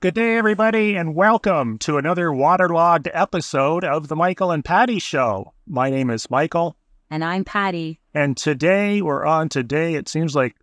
Good day, everybody, and welcome to another waterlogged episode of the Michael and Patty Show. My name is Michael. And I'm Patty. And today, it seems like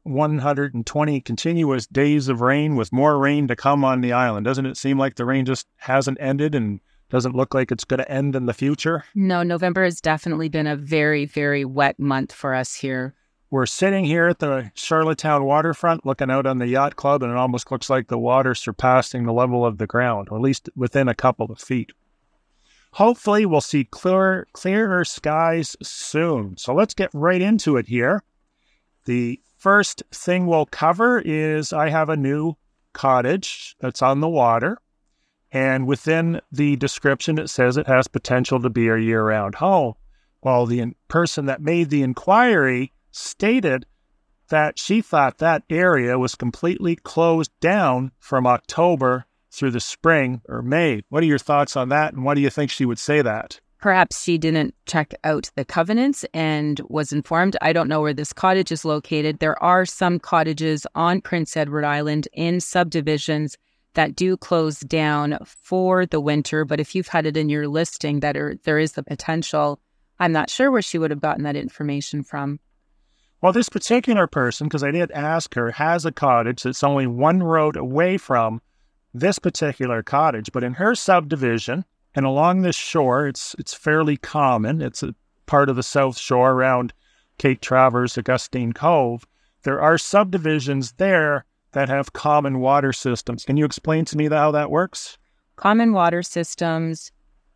120 continuous days of rain with more rain to come on the island. Doesn't it seem like the rain just hasn't ended and doesn't look like it's going to end in the future? No, November has definitely been a very, very wet month for us here. We're sitting here at the Charlottetown waterfront looking out on the yacht club, and it almost looks like the water surpassing the level of the ground, or at least within a couple of feet. Hopefully, we'll see clearer skies soon. So let's get right into it here. The first thing we'll cover is I have a new cottage that's on the water, and within the description, it says it has potential to be a year-round home. Well, the person that made the inquiry stated that she thought that area was completely closed down from October through the spring or May. What are your thoughts on that, and why do you think she would say that? Perhaps she didn't check out the covenants and was informed. I don't know where this cottage is located. There are some cottages on Prince Edward Island in subdivisions that do close down for the winter, but if you've had it in your listing that there is the potential, I'm not sure where she would have gotten that information from. Well, this particular person, because I did ask her, has a cottage that's only one road away from this particular cottage. But in her subdivision and along this shore, it's fairly common. It's a part of the South Shore around Cape Traverse, Augustine Cove. There are subdivisions there that have common water systems. Can you explain to me how that works? Common water systems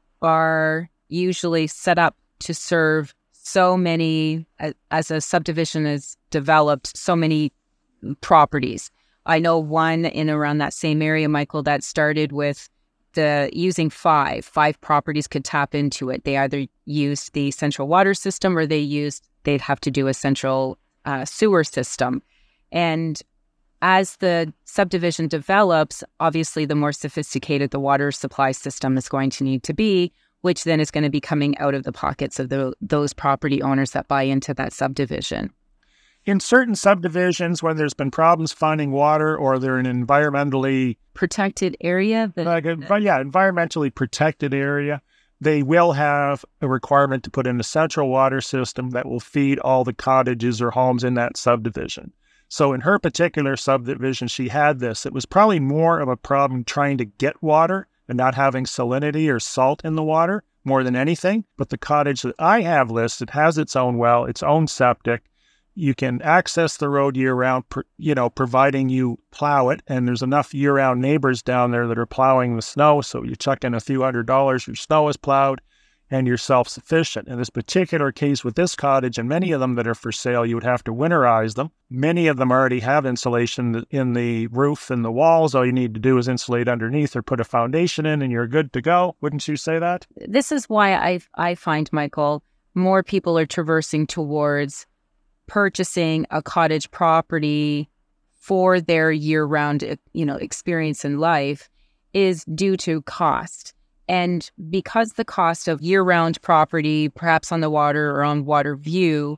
are usually set up to serve so many, as a subdivision is developed, so many properties. I know one in around that same area, Michael, that started with using five properties could tap into it. They either used the central water system or they'd have to do a central sewer system. And as the subdivision develops, obviously the more sophisticated the water supply system is going to need to be, which then is going to be coming out of the pockets of those property owners that buy into that subdivision. In certain subdivisions, when there's been problems finding water or they're in an environmentally protected area, environmentally protected area, they will have a requirement to put in a central water system that will feed all the cottages or homes in that subdivision. So in her particular subdivision, she had this. It was probably more of a problem trying to get water and not having salinity or salt in the water more than anything. But the cottage that I have listed has its own well, its own septic. You can access the road year-round, providing you plow it, and there's enough year-round neighbors down there that are plowing the snow, so you chuck in a few $100, your snow is plowed, and you're self-sufficient. In this particular case with this cottage, and many of them that are for sale, you would have to winterize them. Many of them already have insulation in the roof and the walls. All you need to do is insulate underneath or put a foundation in, and you're good to go. Wouldn't you say that? This is why I find, Michael, more people are traversing towards purchasing a cottage property for their year-round, experience in life is due to cost. And because the cost of year-round property, perhaps on the water or on water view,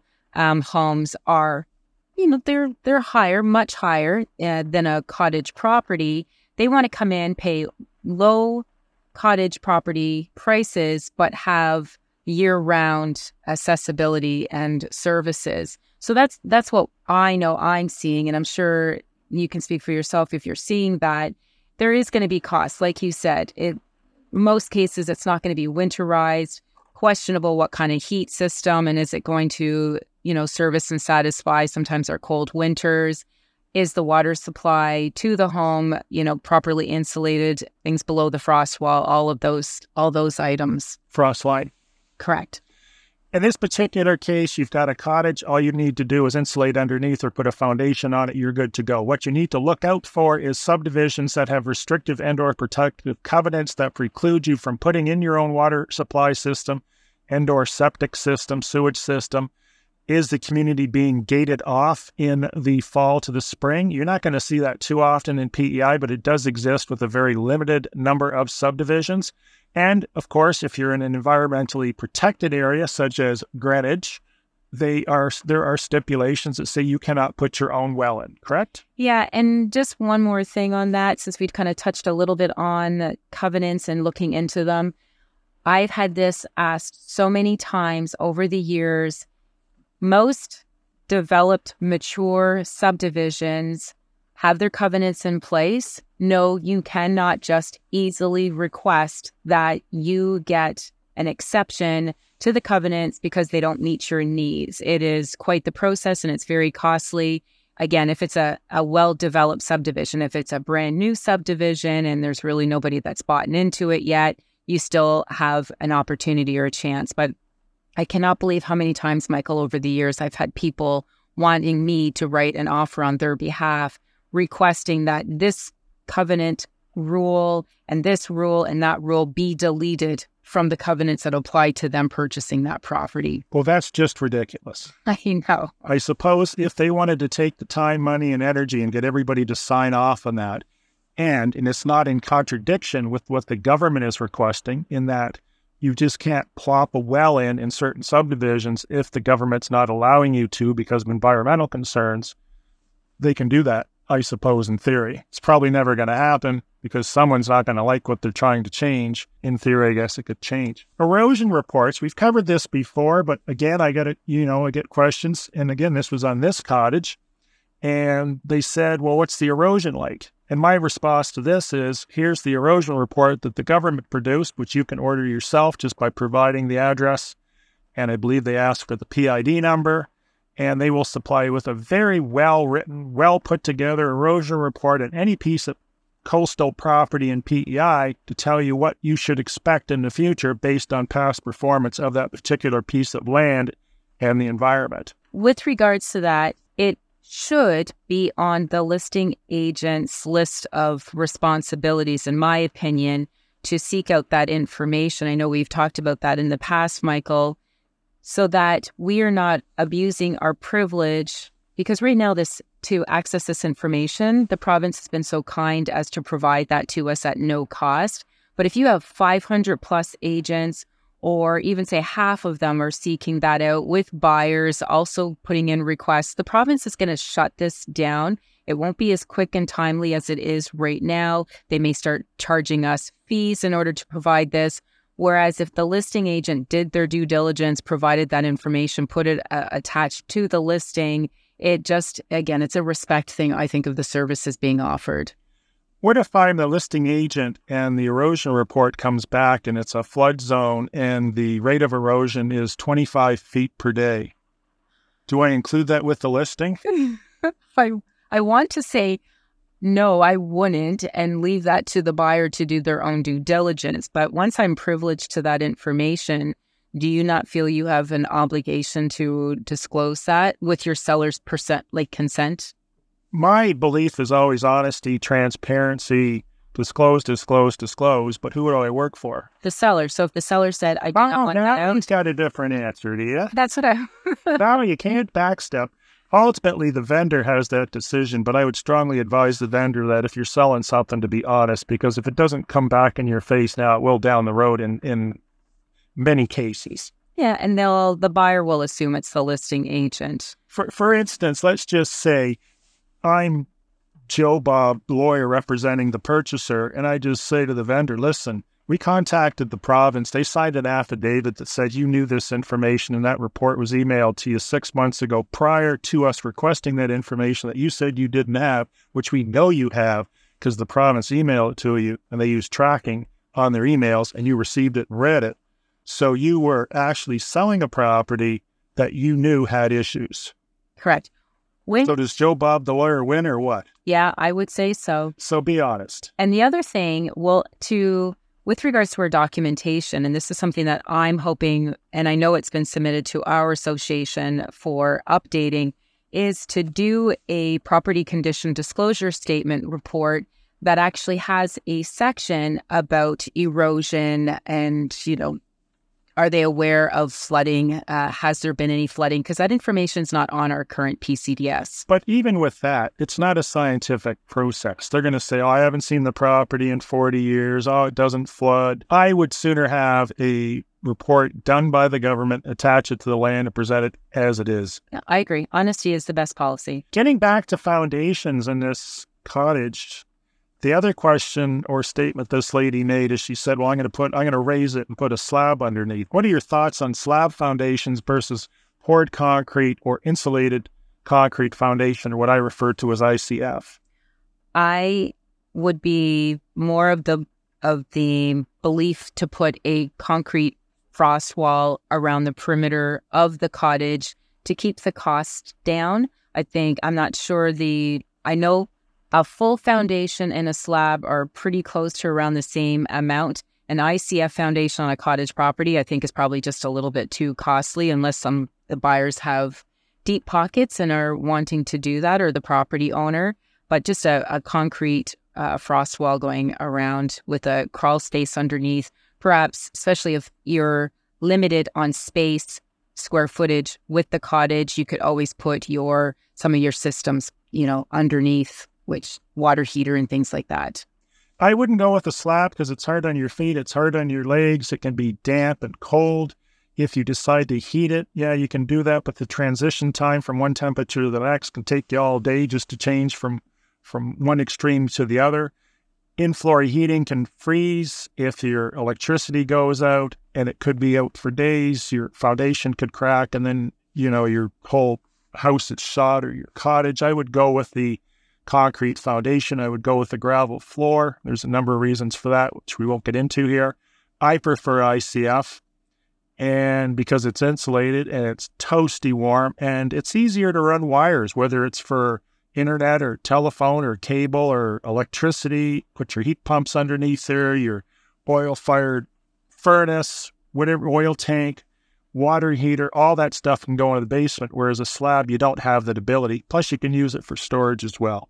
homes are, they're higher, much higher than a cottage property. They want to come in, pay low cottage property prices, but have year-round accessibility and services. So that's what I know I'm seeing, and I'm sure you can speak for yourself if you're seeing that. There is going to be costs, like you said. Most cases, it's not going to be winterized, questionable what kind of heat system, and is it going to, service and satisfy sometimes our cold winters? Is the water supply to the home, properly insulated, things below the frost wall, all those items. Frost line. Correct. In this particular case, you've got a cottage. All you need to do is insulate underneath or put a foundation on it. You're good to go. What you need to look out for is subdivisions that have restrictive and or protective covenants that preclude you from putting in your own water supply system and or septic system, sewage system. Is the community being gated off in the fall to the spring? You're not going to see that too often in PEI, but it does exist with a very limited number of subdivisions. And, of course, if you're in an environmentally protected area, such as Greenwich, there are stipulations that say you cannot put your own well in, correct? Yeah, and just one more thing on that, since we'd kind of touched a little bit on covenants and looking into them. I've had this asked so many times over the years. Most developed, mature subdivisions have their covenants in place. No, you cannot just easily request that you get an exception to the covenants because they don't meet your needs. It is quite the process and it's very costly. Again, if it's a well-developed subdivision, if it's a brand new subdivision and there's really nobody that's bought into it yet, you still have an opportunity or a chance. But I cannot believe how many times, Michael, over the years, I've had people wanting me to write an offer on their behalf, requesting that this covenant rule and that rule be deleted from the covenants that apply to them purchasing that property. Well, that's just ridiculous. I know. I suppose if they wanted to take the time, money, and energy and get everybody to sign off on that, and it's not in contradiction with what the government is requesting, in that you just can't plop a well in certain subdivisions if the government's not allowing you to because of environmental concerns, they can do that, I suppose, in theory. It's probably never going to happen because someone's not going to like what they're trying to change. In theory, I guess it could change. Erosion reports, we've covered this before, but again, I get questions. And again, this was on this cottage. And they said, well, what's the erosion like? And my response to this is, here's the erosion report that the government produced, which you can order yourself just by providing the address. And I believe they ask for the PID number. And they will supply you with a very well-written, well-put-together erosion report on any piece of coastal property in PEI to tell you what you should expect in the future based on past performance of that particular piece of land and the environment. With regards to that, it should be on the listing agent's list of responsibilities, in my opinion, to seek out that information. I know we've talked about that in the past, Michael, so that we are not abusing our privilege, because right now to access this information, the province has been so kind as to provide that to us at no cost. But if you have 500 plus agents, or even say half of them are seeking that out with buyers also putting in requests, the province is going to shut this down. It won't be as quick and timely as it is right now. They may start charging us fees in order to provide this. Whereas if the listing agent did their due diligence, provided that information, put it attached to the listing, it just, again, it's a respect thing, I think, of the services being offered. What if I'm the listing agent and the erosion report comes back and it's a flood zone and the rate of erosion is 25 feet per day? Do I include that with the listing? I want to say, no, I wouldn't, and leave that to the buyer to do their own due diligence. But once I'm privileged to that information, do you not feel you have an obligation to disclose that with your seller's consent? My belief is always honesty, transparency, disclose. But who do I work for? The seller. So if the seller said, I do not want that out. He's got a different answer, do you? That's what I... No, you can't backstep. Ultimately, the vendor has that decision, but I would strongly advise the vendor that if you're selling something, to be honest, because if it doesn't come back in your face now, it will down the road in many cases. Yeah, and the buyer will assume it's the listing agent. For instance, let's just say I'm Joe Bob, lawyer representing the purchaser, and I just say to the vendor, listen, we contacted the province. They signed an affidavit that said you knew this information, and that report was emailed to you 6 months ago prior to us requesting that information that you said you didn't have, which we know you have because the province emailed it to you, and they used tracking on their emails, and you received it and read it. So you were actually selling a property that you knew had issues. Correct. So does Joe Bob the lawyer win or what? Yeah, I would say so. So be honest. And the other thing, with regards to our documentation, and this is something that I'm hoping, and I know it's been submitted to our association for updating, is to do a property condition disclosure statement report that actually has a section about erosion and, are they aware of flooding? Has there been any flooding? Because that information is not on our current PCDS. But even with that, it's not a scientific process. They're going to say, I haven't seen the property in 40 years. It doesn't flood. I would sooner have a report done by the government, attach it to the land, and present it as it is. Yeah, I agree. Honesty is the best policy. Getting back to foundations in this cottage, the other question or statement this lady made is she said, well, I'm going to raise it and put a slab underneath. What are your thoughts on slab foundations versus poured concrete or insulated concrete foundation, or what I refer to as ICF? I would be more of the belief to put a concrete frost wall around the perimeter of the cottage to keep the cost down. I know a full foundation and a slab are pretty close to around the same amount. An ICF foundation on a cottage property, I think, is probably just a little bit too costly unless the buyers have deep pockets and are wanting to do that, or the property owner. But just a concrete frost wall going around with a crawl space underneath, perhaps, especially if you're limited on space, square footage with the cottage, you could always put some of your systems, underneath, which water heater and things like that. I wouldn't go with a slab because it's hard on your feet. It's hard on your legs. It can be damp and cold. If you decide to heat it, yeah, you can do that. But the transition time from one temperature to the next can take you all day just to change from one extreme to the other. In-floor heating can freeze if your electricity goes out, and it could be out for days. Your foundation could crack, and then, your whole house is shot, or your cottage. I would go with the concrete foundation. I would go with the gravel floor. There's a number of reasons for that, which we won't get into here. I prefer ICF, and because it's insulated and it's toasty warm, and it's easier to run wires, whether it's for internet or telephone or cable or electricity. Put your heat pumps underneath there, your oil-fired furnace, whatever, oil tank, water heater, all that stuff can go into the basement, whereas a slab, you don't have that ability. Plus, you can use it for storage as well.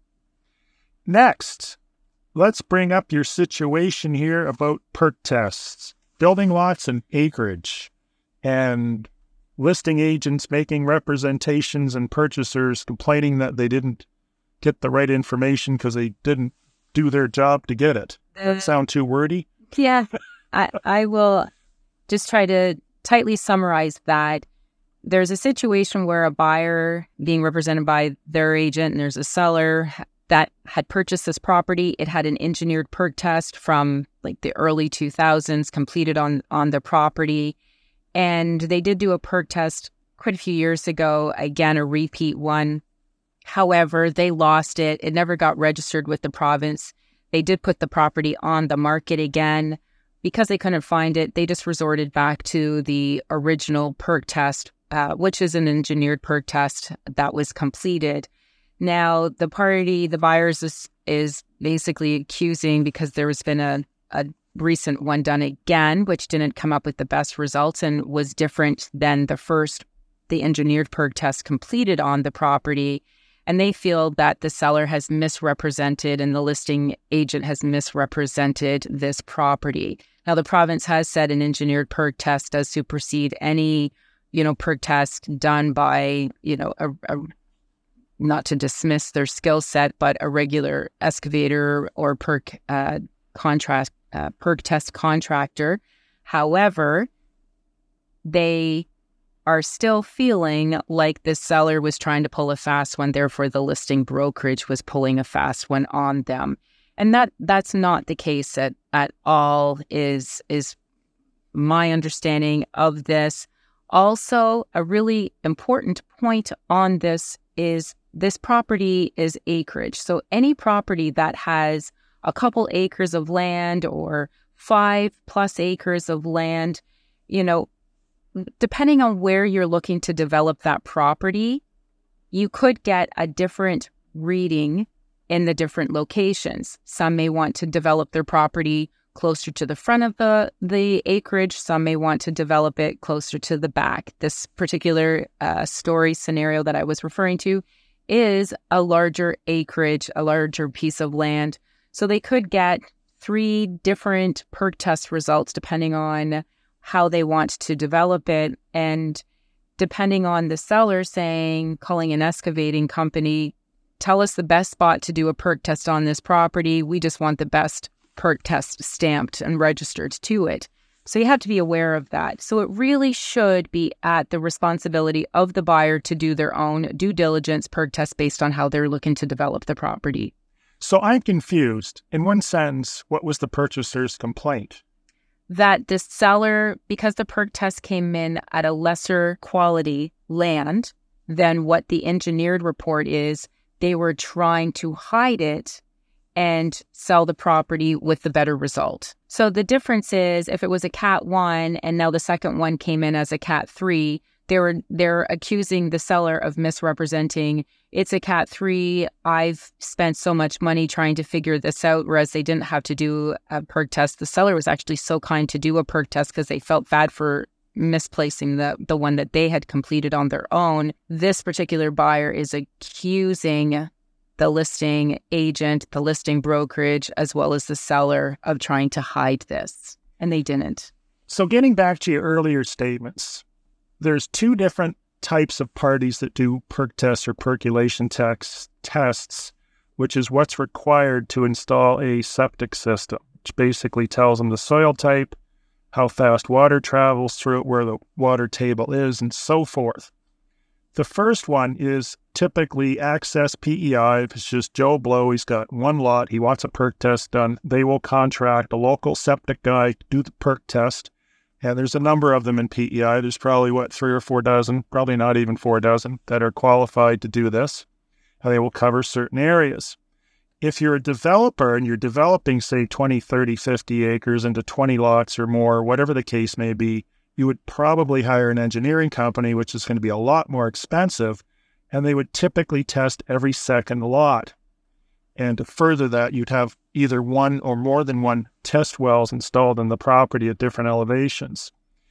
Next, let's bring up your situation here about perk tests, building lots and acreage, and listing agents making representations and purchasers complaining that they didn't get the right information because they didn't do their job to get it. Does that sound too wordy? Yeah, I will just try to tightly summarize that. There's a situation where a buyer being represented by their agent, and there's a seller that had purchased this property. It had an engineered perk test from like the early 2000s completed on the property. And they did do a perk test quite a few years ago, again, a repeat one. However, they lost it. It never got registered with the province. They did put the property on the market again. Because they couldn't find it, they just resorted back to the original perk test, which is an engineered perk test that was completed. Now, the buyers is basically accusing, because there has been a recent one done again, which didn't come up with the best results and was different than the engineered perk test completed on the property. And they feel that the seller has misrepresented and the listing agent has misrepresented this property. Now, the province has said an engineered perk test does supersede any, perk test done by, not to dismiss their skill set, but a regular excavator or perk test contractor. However, they are still feeling like the seller was trying to pull a fast one, therefore the listing brokerage was pulling a fast one on them. And that's not the case at all, is my understanding of this. Also, a really important point on this is this property is acreage. So any property that has a couple acres of land or 5+ acres of land, depending on where you're looking to develop that property, you could get a different reading in the different locations. Some may want to develop their property closer to the front of the acreage. Some may want to develop it closer to the back. This particular story scenario that I was referring to is a larger acreage, a larger piece of land. So they could get 3 different perk test results depending on how they want to develop it. And depending on the seller calling an excavating company, tell us the best spot to do a perk test on this property. We just want the best perk test stamped and registered to it. So you have to be aware of that. So it really should be at the responsibility of the buyer to do their own due diligence perk test based on how they're looking to develop the property. So I'm confused. In one sense, what was the purchaser's complaint? That the seller, because the perk test came in at a lesser quality land than what the engineered report is, they were trying to hide it and sell the property with the better result. So the difference is if it was a Cat 1 and now the second one came in as a Cat 3, they're accusing the seller of misrepresenting. It's a Cat 3. I've spent so much money trying to figure this out, whereas they didn't have to do a perk test. The seller was actually so kind to do a perk test because they felt bad for misplacing the one that they had completed on their own. This particular buyer is accusing the listing agent, the listing brokerage, as well as the seller of trying to hide this, and they didn't. So getting back to your earlier statements, there's two different types of parties that do perk tests or percolation tests, which is what's required to install a septic system, which basically tells them the soil type, how fast water travels through it, where the water table is, and so forth. The first one is typically Access PEI. If it's just Joe Blow, he's got one lot, he wants a perk test done, they will contract a local septic guy to do the perk test. And there's a number of them in PEI. There's probably, 3 or 4 dozen, probably not even 4 dozen, that are qualified to do this. And they will cover certain areas. If you're a developer and you're developing, say, 20, 30, 50 acres into 20 lots or more, whatever the case may be, you would probably hire an engineering company, which is going to be a lot more expensive, and they would typically test every second lot. And to further that, you'd have either one or more than one test wells installed in the property at different elevations.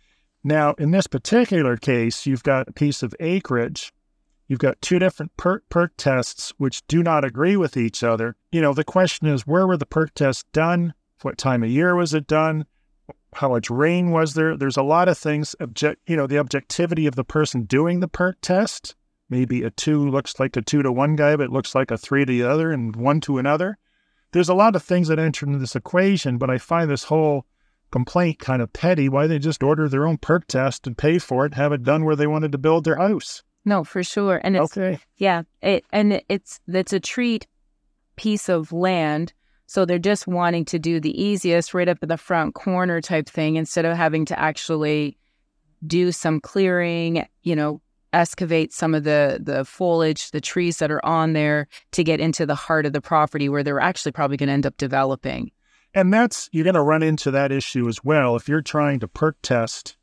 Now, in this particular case, you've got a piece of acreage. You've got two different perk tests which do not agree with each other. The question is, where were the perk tests done? What time of year was it done? How much rain was there? There's a lot of things. The objectivity of the person doing the perk test. Maybe a 2 looks like a 2 to one guy, but it looks like a 3 to the other and 1 to another. There's a lot of things that enter into this equation, but I find this whole complaint kind of petty. Why they just order their own perk test and pay for it, have it done where they wanted to build their house? No, for sure. And it's, okay. Yeah, it's a treat piece of land. So they're just wanting to do the easiest right up in the front corner type thing instead of having to actually do some clearing, excavate some of the foliage, the trees that are on there to get into the heart of the property where they're actually probably going to end up developing. And you're going to run into that issue as well. If you're trying to perk test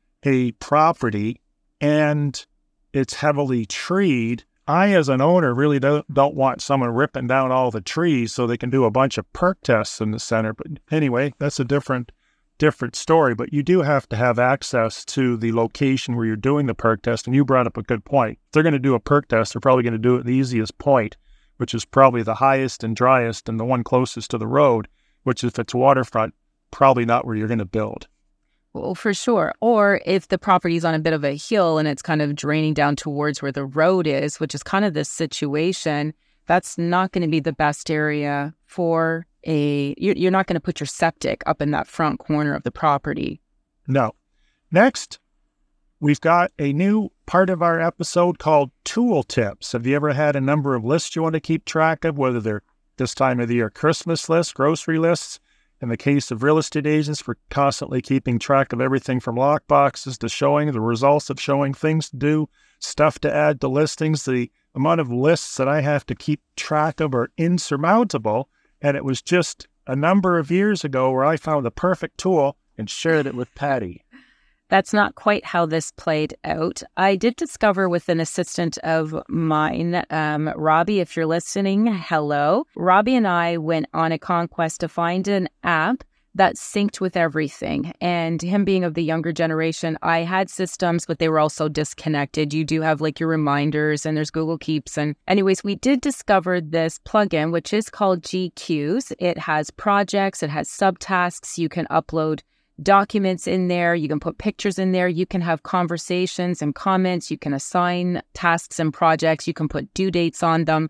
a property and it's heavily treed, I, as an owner, really don't want someone ripping down all the trees so they can do a bunch of perk tests in the center. But anyway, that's a different story. But you do have to have access to the location where you're doing the perk test. And you brought up a good point. If they're going to do a perk test, they're probably going to do it at the easiest point, which is probably the highest and driest and the one closest to the road, which if it's waterfront, probably not where you're going to build. Well, for sure. Or if the property's on a bit of a hill and it's kind of draining down towards where the road is, which is kind of this situation, that's not going to be the best area for you're not going to put your septic up in that front corner of the property. No. Next, we've got a new part of our episode called Tool Tips. Have you ever had a number of lists you want to keep track of, whether they're this time of the year Christmas lists, grocery lists? In the case of real estate agents, we're constantly keeping track of everything from lockboxes to showing, the results of showing, things to do, stuff to add to listings. The amount of lists that I have to keep track of are insurmountable. And it was just a number of years ago where I found the perfect tool and shared it with Patty. That's not quite how this played out. I did discover with an assistant of mine, Robbie, if you're listening, hello. Robbie and I went on a conquest to find an app that synced with everything. And him being of the younger generation, I had systems, but they were also disconnected. You do have like your reminders and there's Google Keeps. And anyways, we did discover this plugin, which is called GQs. It has projects, it has subtasks. You can upload documents in there. You can put pictures in there. You can have conversations and comments. You can assign tasks and projects. You can put due dates on them.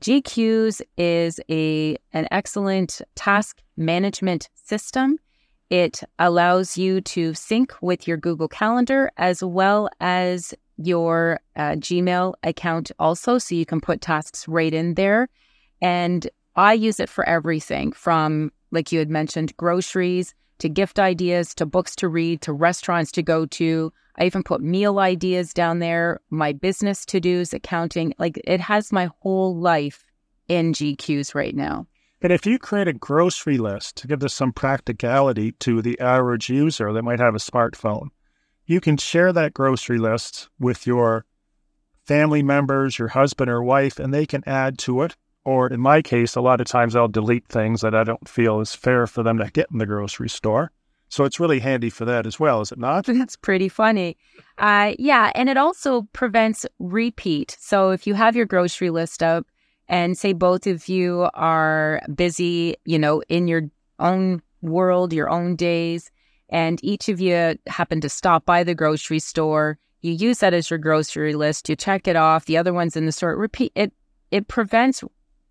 GQs is an excellent task management system. It allows you to sync with your Google Calendar as well as your Gmail account also, so you can put tasks right in there. And I use it for everything from, like you had mentioned, groceries to gift ideas to books to read to restaurants to go to. I even put meal ideas down there, my business to-dos, accounting. Like, it has my whole life in GQs right now. And if you create a grocery list to give this some practicality to the average user that might have a smartphone, you can share that grocery list with your family members, your husband or wife, and they can add to it. Or in my case, a lot of times I'll delete things that I don't feel is fair for them to get in the grocery store. So it's really handy for that as well, is it not? That's pretty funny. Yeah, and it also prevents repeat. So if you have your grocery list up and say both of you are busy, in your own world, your own days, and each of you happen to stop by the grocery store, you use that as your grocery list, you check it off, the other one's in the store, repeat it. It prevents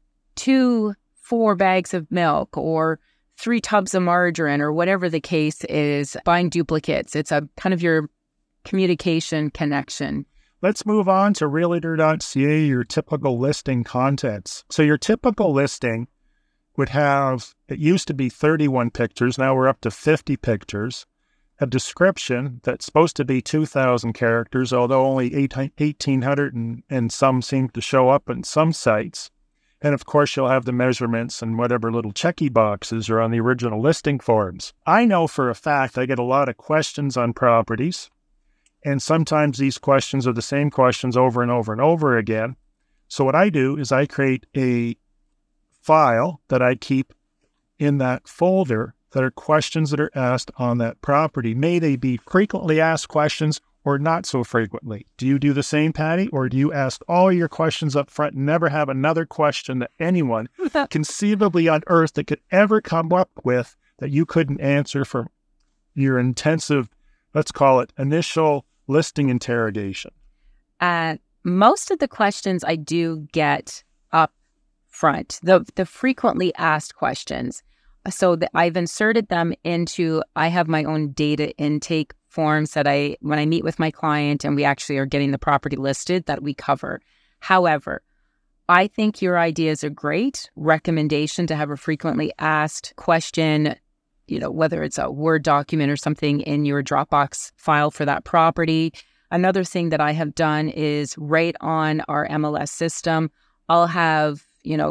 4 bags of milk or 3 tubs of margarine or whatever the case is, buying duplicates. It's a kind of your communication connection. Let's move on to Realtor.ca, your typical listing contents. So your typical listing would have, it used to be 31 pictures, now we're up to 50 pictures, a description that's supposed to be 2,000 characters, although only 1,800 and some seem to show up in some sites. And of course, you'll have the measurements and whatever little checky boxes are on the original listing forms. I know for a fact I get a lot of questions on properties, and sometimes these questions are the same questions over and over and over again. So what I do is I create a file that I keep in that folder that are questions that are asked on that property. May they be frequently asked questions or not so frequently. Do you do the same, Patty? Or do you ask all your questions up front and never have another question that anyone conceivably on earth that could ever come up with that you couldn't answer for your intensive, let's call it, initial listing interrogation? Most of the questions I do get up front, the frequently asked questions. So I've inserted them into, I have my own data intake forms that when I meet with my client and we actually are getting the property listed, that we cover. However, I think your idea is a great recommendation to have a frequently asked question, whether it's a Word document or something in your Dropbox file for that property. Another thing that I have done is right on our MLS system, I'll have,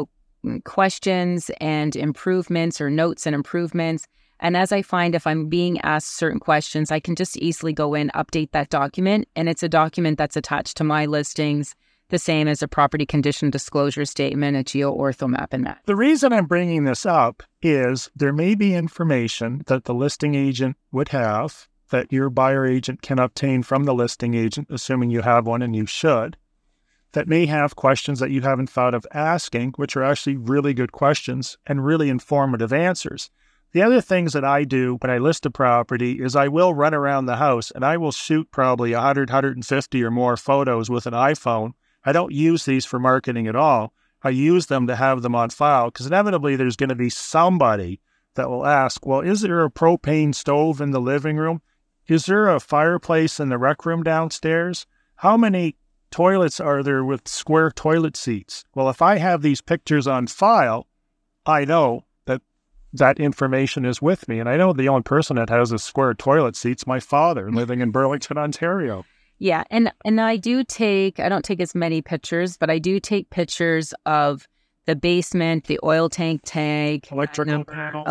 questions and improvements or notes and improvements. And as I find if I'm being asked certain questions, I can just easily go in, update that document. And it's a document that's attached to my listings, the same as a property condition disclosure statement, a geo-ortho map, and that. The reason I'm bringing this up is there may be information that the listing agent would have that your buyer agent can obtain from the listing agent, assuming you have one and you should, that may have questions that you haven't thought of asking, which are actually really good questions and really informative answers. The other things that I do when I list a property is I will run around the house and I will shoot probably 100, 150 or more photos with an iPhone. I don't use these for marketing at all. I use them to have them on file because inevitably there's going to be somebody that will ask, well, is there a propane stove in the living room? Is there a fireplace in the rec room downstairs? How many toilets are there with square toilet seats? Well, if I have these pictures on file, I know that information is with me. And I know the only person that has a square toilet seat's my father living in Burlington, Ontario. Yeah. And I don't take as many pictures, but I do take pictures of the basement, the oil tank, electrical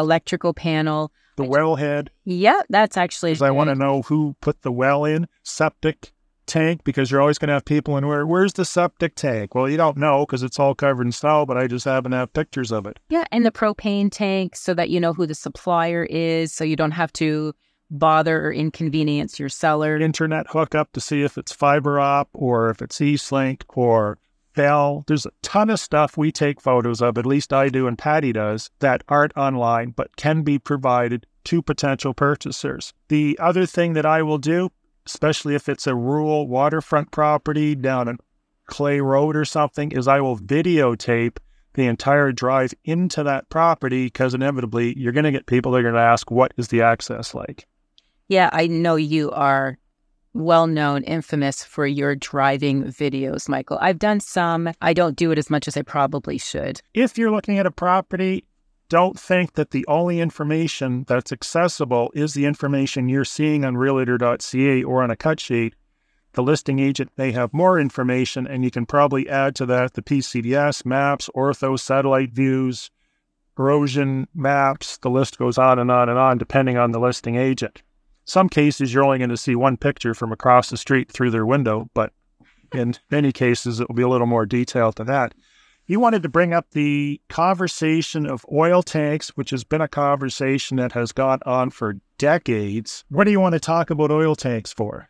panel, the wellhead. Yeah, that's actually. Because I want to know who put the well in, septic tank, because you're always going to have people in where's the septic tank? Well, you don't know because it's all covered in snow, but I just happen to have pictures of it. Yeah, and the propane tank so that you know who the supplier is, so you don't have to bother or inconvenience your seller. Internet hookup to see if it's fiber op or if it's Eastlink or Bell. There's a ton of stuff we take photos of, at least I do and Patty does, that aren't online but can be provided to potential purchasers. The other thing that I will do, especially if it's a rural waterfront property down a Clay Road or something, is I will videotape the entire drive into that property, because inevitably you're going to get people that are going to ask, what is the access like? Yeah, I know you are well-known, infamous for your driving videos, Michael. I've done some. I don't do it as much as I probably should. If you're looking at a property, don't think that the only information that's accessible is the information you're seeing on realtor.ca or on a cut sheet. The listing agent may have more information, and you can probably add to that the PCDS, maps, ortho, satellite views, erosion maps. The list goes on and on and on, depending on the listing agent. Some cases, you're only going to see one picture from across the street through their window, but in many cases, it will be a little more detailed than that. You wanted to bring up the conversation of oil tanks, which has been a conversation that has gone on for decades. What do you want to talk about oil tanks for?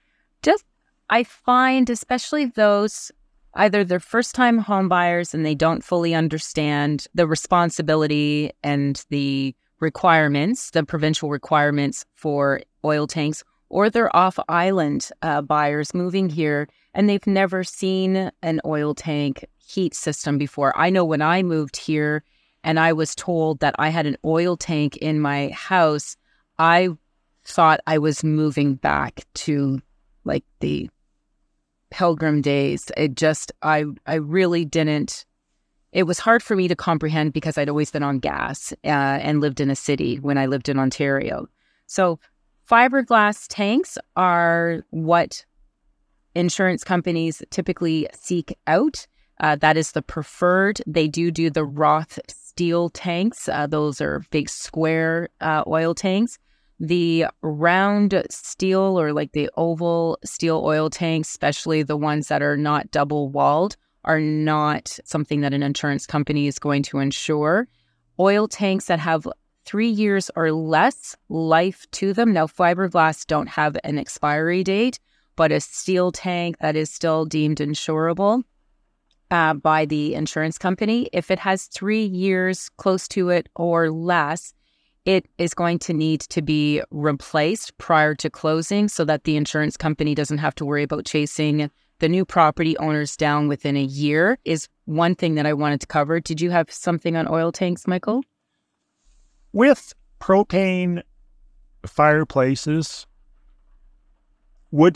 I find, especially those, either they're first-time home buyers and they don't fully understand the responsibility and the requirements, the provincial requirements for oil tanks, or they're off-island buyers moving here and they've never seen an oil tank heat system before. I know when I moved here and I was told that I had an oil tank in my house, I thought I was moving back to like the Pilgrim days. I really didn't. It was hard for me to comprehend because I'd always been on gas and lived in a city when I lived in Ontario. So fiberglass tanks are what insurance companies typically seek out. That is the preferred. They do the Roth steel tanks. Those are big square oil tanks. The round steel or like the oval steel oil tanks, especially the ones that are not double walled, are not something that an insurance company is going to insure. Oil tanks that have 3 years or less life to them. Now, fiberglass don't have an expiry date, but a steel tank that is still deemed insurable by the insurance company, if it has 3 years close to it or less, it is going to need to be replaced prior to closing so that the insurance company doesn't have to worry about chasing the new property owners down within a year, is one thing that I wanted to cover. Did you have something on oil tanks, Michael? With propane fireplaces, wood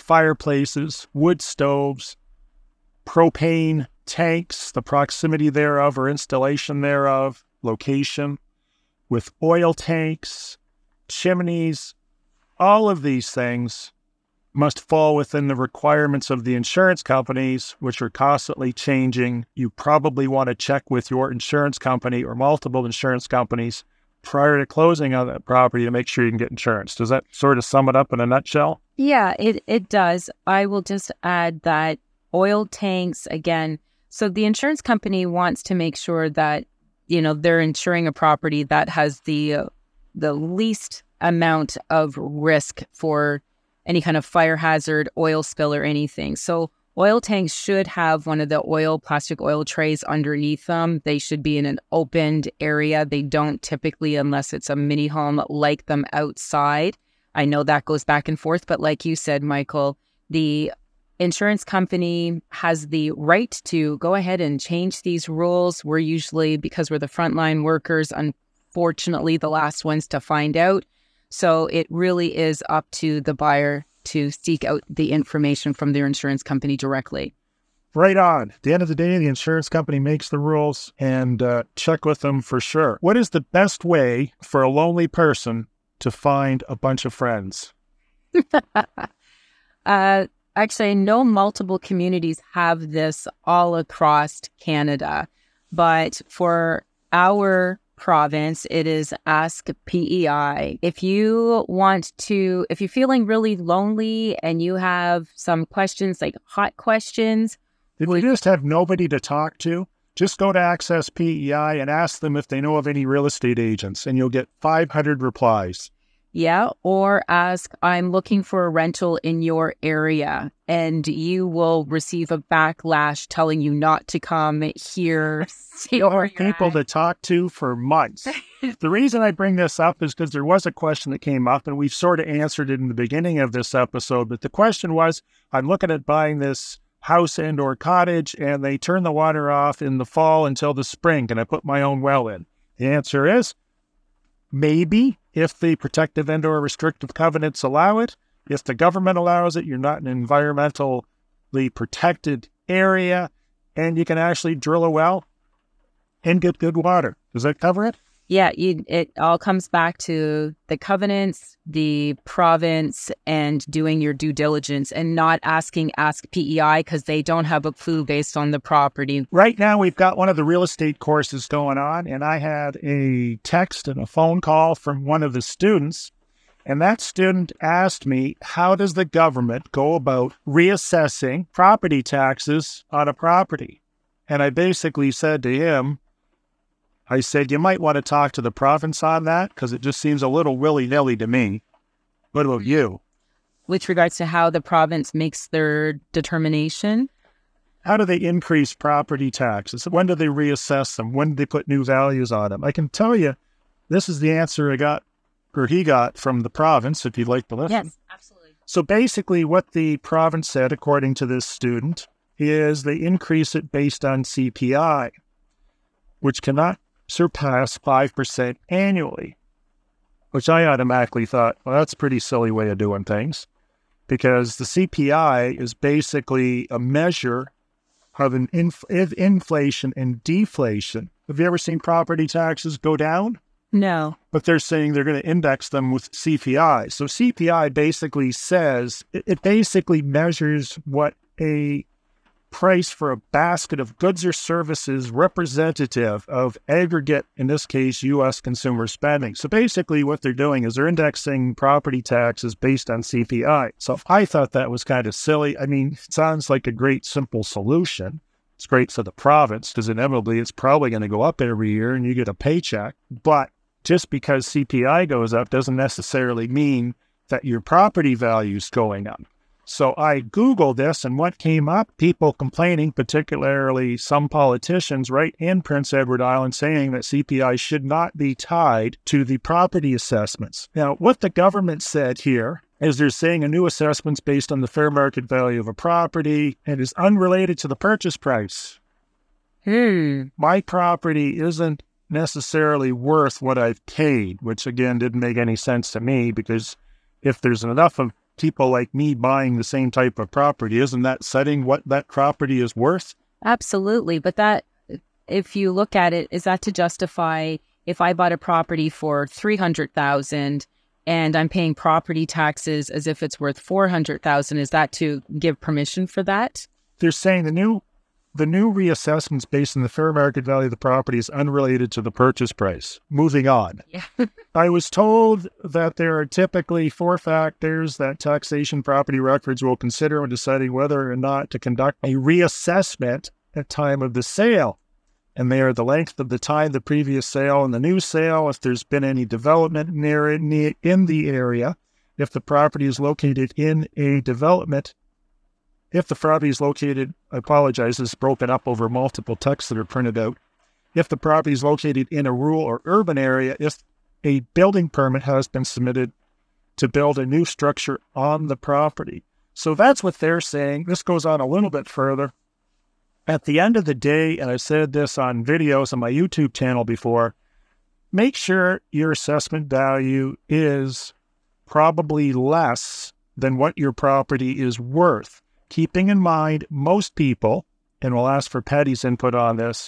stoves, propane tanks, the proximity thereof or installation thereof, location, with oil tanks, chimneys, all of these things must fall within the requirements of the insurance companies, which are constantly changing. You probably want to check with your insurance company or multiple insurance companies prior to closing on that property to make sure you can get insurance. Does that sort of sum it up in a nutshell? Yeah, it does. I will just add that oil tanks, again, so the insurance company wants to make sure that they're insuring a property that has the least amount of risk for any kind of fire hazard, oil spill, or anything. So oil tanks should have one of the plastic oil trays underneath them. They should be in an opened area. They don't typically, unless it's a mini home, like them outside. I know that goes back and forth, but like you said, Michael, the insurance company has the right to go ahead and change these rules. We're usually, because we're the frontline workers, unfortunately, the last ones to find out. So it really is up to the buyer to seek out the information from their insurance company directly. Right on. At the end of the day, the insurance company makes the rules, and check with them for sure. What is the best way for a lonely person to find a bunch of friends? Actually, I know multiple communities have this all across Canada, but for our province, it is Ask PEI. If you're feeling really lonely and you have some questions, like hot questions. If you just have nobody to talk to, just go to Access PEI and ask them if they know of any real estate agents, and you'll get 500 replies. Yeah, or ask, I'm looking for a rental in your area, and you will receive a backlash telling you not to come here. You'll have people to talk to for months. The reason I bring this up is because there was a question that came up, and we've sort of answered it in the beginning of this episode, but the question was, I'm looking at buying this house and or cottage, and they turn the water off in the fall until the spring. Can I put my own well in? The answer is maybe, if the protective and or restrictive covenants allow it. If the government allows it, you're not in an environmentally protected area, and you can actually drill a well and get good water. Does that cover it? Yeah, it all comes back to the covenants, the province, and doing your due diligence and not Ask PEI because they don't have a clue based on the property. Right now, we've got one of the real estate courses going on, and I had a text and a phone call from one of the students, and that student asked me, how does the government go about reassessing property taxes on a property? And I basically said to him, I said, you might want to talk to the province on that because it just seems a little willy-nilly to me. What about you? With regards to how the province makes their determination? How do they increase property taxes? When do they reassess them? When do they put new values on them? I can tell you, this is the answer he got from the province, if you'd like to listen. Yes, absolutely. So basically what the province said, according to this student, is they increase it based on CPI, which cannot surpass 5% annually, which I automatically thought, well, that's a pretty silly way of doing things, because the CPI is basically a measure of inflation and deflation. Have you ever seen property taxes go down? No. But they're saying they're going to index them with CPI. So CPI basically says, it basically measures what a price for a basket of goods or services representative of aggregate, in this case, U.S. consumer spending. So basically what they're doing is they're indexing property taxes based on CPI. So I thought that was kind of silly. I mean, it sounds like a great, simple solution. It's great for the province because inevitably it's probably going to go up every year and you get a paycheck. But just because CPI goes up doesn't necessarily mean that your property value is going up. So I Googled this, and what came up, people complaining, particularly some politicians right in Prince Edward Island, saying that CPI should not be tied to the property assessments. Now, what the government said here is they're saying a new assessment's based on the fair market value of a property and is unrelated to the purchase price. My property isn't necessarily worth what I've paid, which again didn't make any sense to me, because if there's enough of people like me buying the same type of property, isn't that setting what that property is worth? Absolutely. But that, if you look at it, is that to justify if I bought a property for $300,000 and I'm paying property taxes as if it's worth $400,000, is that to give permission for that? They're saying the new reassessments based on the fair market value of the property is unrelated to the purchase price. Moving on. Yeah. I was told that there are typically 4 factors that taxation property records will consider when deciding whether or not to conduct a reassessment at time of the sale. And they are the length of the time the previous sale and the new sale, if there's been any development in the area, if the property is located in a development. If the property is located, I apologize, it's broken up over multiple texts that are printed out. If the property is located in a rural or urban area, if a building permit has been submitted to build a new structure on the property. So that's what they're saying. This goes on a little bit further. At the end of the day, and I've said this on videos on my YouTube channel before, make sure your assessment value is probably less than what your property is worth. Keeping in mind, most people, and we'll ask for Patty's input on this,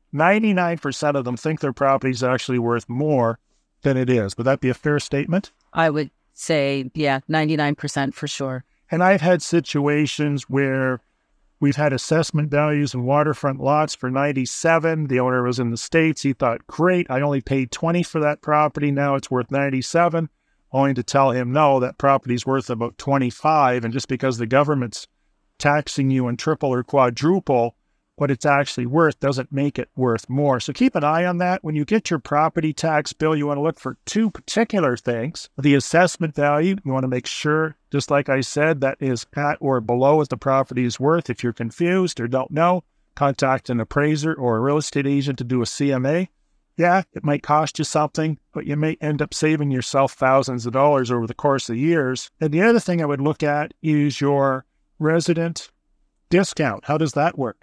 99% of them think their property is actually worth more than it is. Would that be a fair statement? I would say, yeah, 99% for sure. And I've had situations where we've had assessment values in waterfront lots for 97. The owner was in the States. He thought, great, I only paid 20 for that property. Now it's worth 97. Only to tell him, no, that property's worth about 25. And just because the government's taxing you in triple or quadruple what it's actually worth doesn't make it worth more. So keep an eye on that. When you get your property tax bill, you want to look for 2 particular things. The assessment value, you want to make sure, just like I said, that is at or below what the property is worth. If you're confused or don't know, contact an appraiser or a real estate agent to do a CMA. Yeah, it might cost you something, but you may end up saving yourself thousands of dollars over the course of years. And the other thing I would look at is your resident discount? How does that work?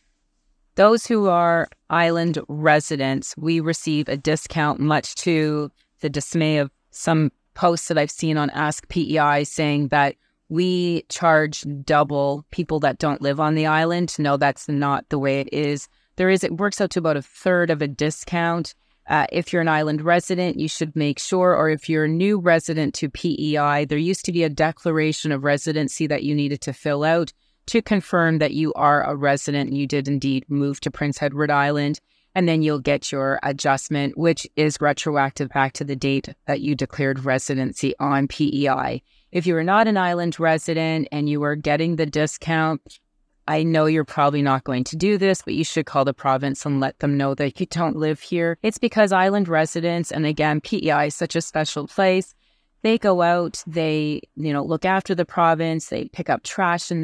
Those who are island residents, we receive a discount, much to the dismay of some posts that I've seen on Ask PEI saying that we charge double people that don't live on the island. No, that's not the way it is. It works out to about a third of a discount. If you're an island resident, you should make sure, or if you're a new resident to PEI, there used to be a declaration of residency that you needed to fill out to confirm that you are a resident and you did indeed move to Prince Edward Island. And then you'll get your adjustment, which is retroactive back to the date that you declared residency on PEI. If you are not an island resident and you are getting the discount, I know you're probably not going to do this, but you should call the province and let them know that you don't live here. It's because island residents, and again, PEI is such a special place, they go out, they, look after the province, they pick up trash in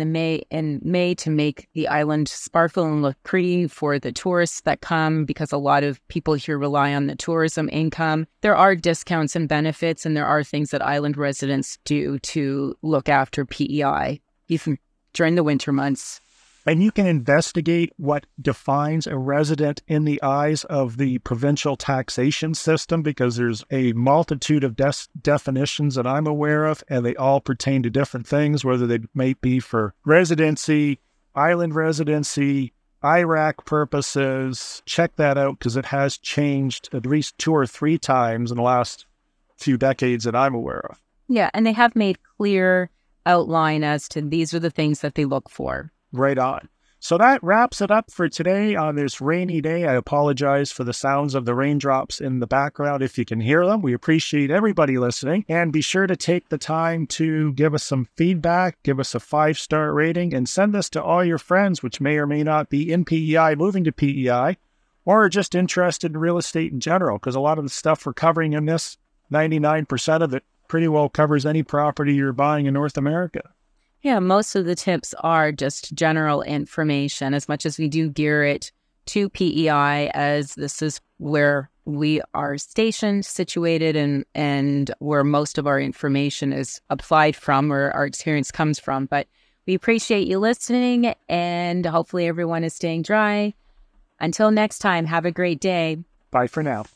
May to make the island sparkle and look pretty for the tourists that come, because a lot of people here rely on the tourism income. There are discounts and benefits, and there are things that island residents do to look after PEI, even during the winter months. And you can investigate what defines a resident in the eyes of the provincial taxation system, because there's a multitude of definitions that I'm aware of, and they all pertain to different things, whether they may be for residency, island residency, IRAC purposes. Check that out, because it has changed at least 2 or 3 times in the last few decades that I'm aware of. Yeah, and they have made clear outline as to these are the things that they look for. Right on. So that wraps it up for today on this rainy day. I apologize for the sounds of the raindrops in the background if you can hear them. We appreciate everybody listening. And be sure to take the time to give us some feedback, give us a 5-star rating, and send this to all your friends, which may or may not be in PEI, moving to PEI, or are just interested in real estate in general, because a lot of the stuff we're covering in this, 99% of it, pretty well covers any property you're buying in North America. Yeah, most of the tips are just general information, as much as we do gear it to PEI, as this is where we are stationed, situated, and where most of our information is applied from, or our experience comes from. But we appreciate you listening, and hopefully everyone is staying dry. Until next time, have a great day. Bye for now.